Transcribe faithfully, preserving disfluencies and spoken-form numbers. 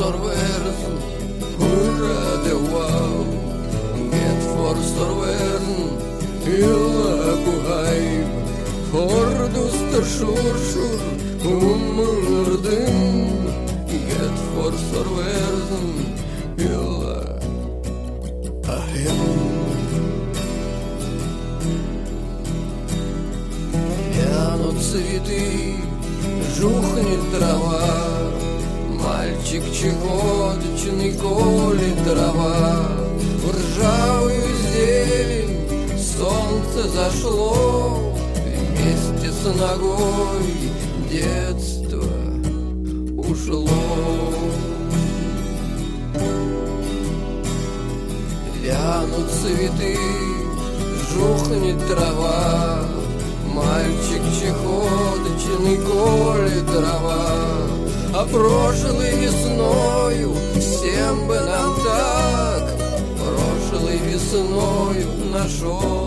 Norwegian, hurra de wow. Get for Norwegian, illa buhaim. Hordust shurshur, umurdin. Get for Norwegian, illa ahim. Вянут цветы, жухнет трава, мальчик чехоточный колет дрова. В ржавую зелень солнце зашло, вместе с ногой детство ушло. Вянут цветы, жухнет трава, мальчик чехоточный колет дрова. А прошлой весною всем бы нам так, прошлой весною нашел